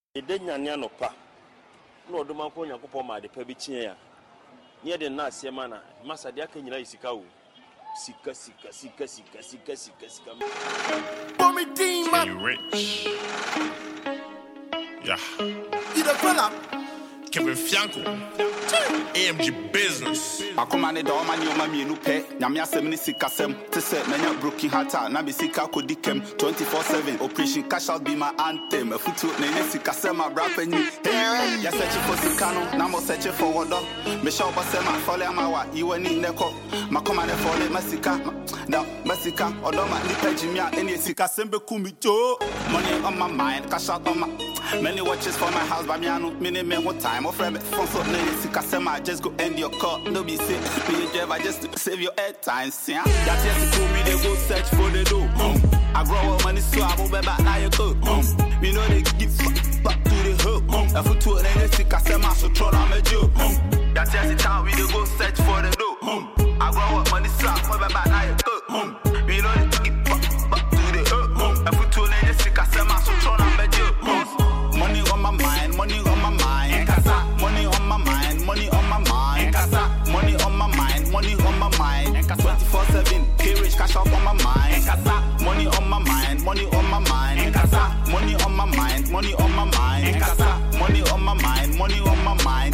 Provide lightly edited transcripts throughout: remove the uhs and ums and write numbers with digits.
Edenya no pa. No do man ko Nyankopon ma de pa bi kien ya. Ne de na ase ma na masa de aka nyina isika wo. Sika. Bommy Dean, man. You rich. Yeah. You the fella. Kevin Fianco. AMG business. I command the door man, you mammy no pay. Namia 76 to say, many broken heart. Nabisika Kodikem 24/7. Operation Cash out be my anthem. A footnote, Nesika Sema rapping you. Hey, you're searching for Sikano. Now I'm searching for what dog. Michelle Basema, follow Amawa. You and Neko. My command for the Masika. Now, Masika, or don't my Nipajimia, any Sika Sembe Kumito. Money on my mind, cash out on my. Many watches for my house, Bamiano, minimum what time of rabbit phone so Sika Sema, just go end your car. No be sick, me and Jeff, I just save your airtime. Yeah, that's just to me, they go search for the door. I grow up money, so I will be back now you go. We know they give back to the hook. If we told them Sika Sema, so troll on a joke. That's just the time we go search for the door. I grow up money, so I will be back now you go. We know they give back to the hook. If we told them Sika Sema, so troll on a joke. Money on my mind, money on my mind. Money on my mind, money on my mind. Money on my mind, money on my mind. 24/7, K-Rich, cash out on my mind. Money on my mind, money on my mind. Money on my mind, money on my mind. Money on my mind, money on my mind.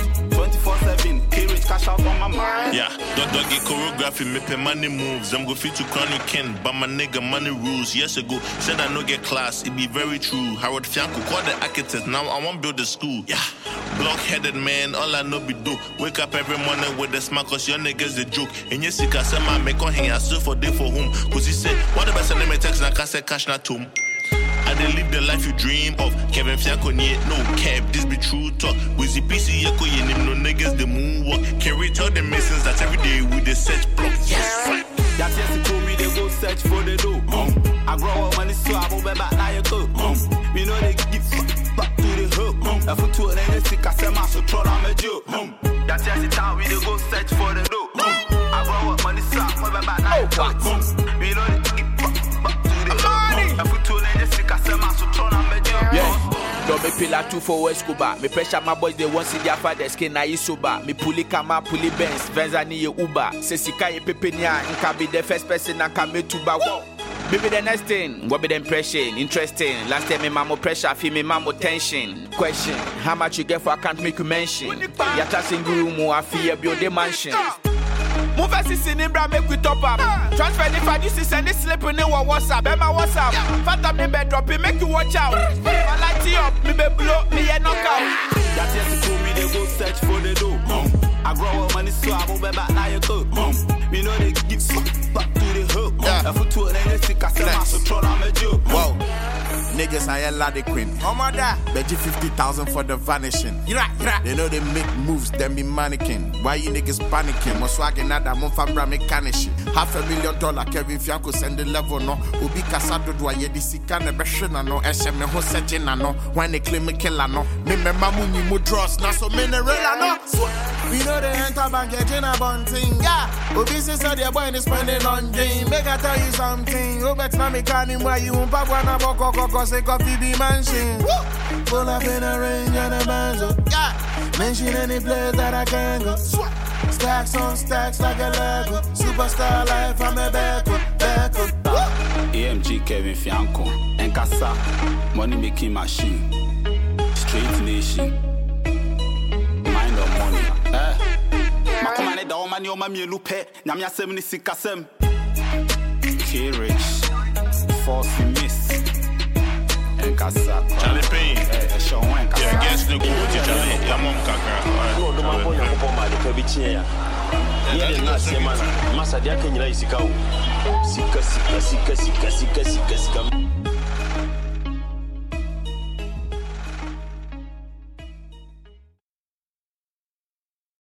24/7, K-Rich, cash out on my mind. Yeah, dog get choreography, me pay money moves. I'm go fit to Chronic Ken, but my nigga money rules. Years ago, said I no get class, it be very true. Howard Fianco called the architect, now I want build a school. Yeah, block-headed man, all I know be do. Wake up every morning with a smile, cause your niggas a joke. And yes, you can say my make on hang, I still for day for whom. Cause he said, what the best name me text, and I can say cash not to him. I didn't live the life you dream of. Kevin Fianco need no cap, this be true talk. With the PC, you could no niggas the moonwalk. Can we tell the masons that every day we the search block? Yes, right. That's just to me, they go search for the door. I grow up money, so I will be back now you go. We know they give back to the hook. If we told them Sika Sema, so troll on a joke. That's just the time we they go search for the door. I grow up money, so I will be back now you go. We know they give back to the hook. If we told them Sika Sema, so troll on a joke. Yeah. Don't me pillar 2 for Escobar. Me pressure my boys, they want see their father skin na isoba. Me puli kama puli Benz, Venza ni ye Uber. Se sika ye pepenia, nka be the first person and come to ba. Maybe the next thing, what be the impression? Interesting. Last time me mamo pressure, feel me mamo tension. Question, how much you get for I can't make you mention? Yata single room, I feel build the mansion. Move as is in Imbra, make we top up. Transfer the fad, you see send it slip in our WhatsApp. Be my WhatsApp. Fat me bed drop it, make you watch out. I light you up, me be blow, me a knockout. That's just to me, they go search for the door. I grow up money, so I will be back now you go. We know they give back to the hook. If we told them Sika Sema, so troll on a joke. Whoa. Niggas I ain't the queen. Oh my god. Bet you 50,000 for the vanishing. They know they make moves, them be mannequin. Why you niggas panicking? Mo swagging at that monfabra mechanic. $500,000 Kevin Fianco send the level no. Ubi Casado do ye di sika ne beshina no. SM ho sejina no. When they claim me killer no. Me mamu ni mo draws na so mineral no. We know they enter bank getting a bunting. Yeah. Ubi says the boy is spending on game. Make I tell you something. Robert na me canning why you umpa wana boko. Say coffee be mansion. Pull up in a range and a banjo. Yeah. Mention any place that I can go. Stacks on stacks like a Lego. Superstar life, I'm a back up. AMG Kevin Fianco. Enkasa. Money making machine. Straight nation. Mind of money. Makomane da omani omami lupe. Nyamia 76 K-Rich. Force miss. Charlie Payne. Yeah, guess the good Charlie. Your mom kaka. No, do man ko Nyankopon ma de pa bi kien ya. Ye de na se ma na. Masa de aka nyina isika wo. Sika.